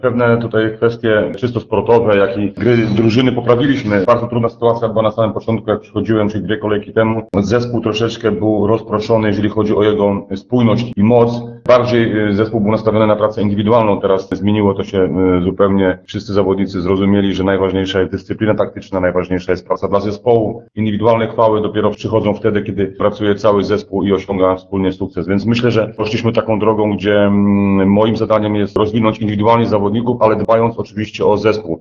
Pewne tutaj kwestie czysto sportowe, jak i gry drużyny poprawiliśmy. Bardzo trudna sytuacja była na samym początku, jak przychodziłem, czyli 2 kolejki temu. Zespół troszeczkę był rozproszony, jeżeli chodzi o jego spójność i moc. Bardziej zespół był nastawiony na pracę indywidualną. Teraz zmieniło to się zupełnie. Wszyscy zawodnicy zrozumieli, że najważniejsza jest dyscyplina taktyczna, najważniejsza jest praca dla zespołu. Indywidualne chwały dopiero przychodzą wtedy, kiedy pracuje cały zespół i osiąga wspólnie sukces. Więc myślę, że poszliśmy taką drogą, gdzie moim zadaniem jest rozwinąć indywidualnie zawodników, ale dbając oczywiście o zespół.